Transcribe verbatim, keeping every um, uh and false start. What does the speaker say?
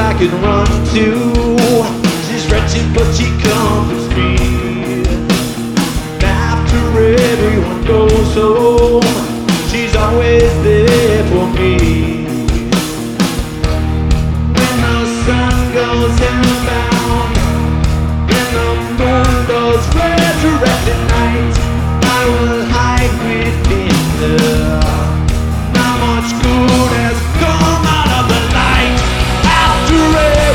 I can run to. She's wretched, but she comes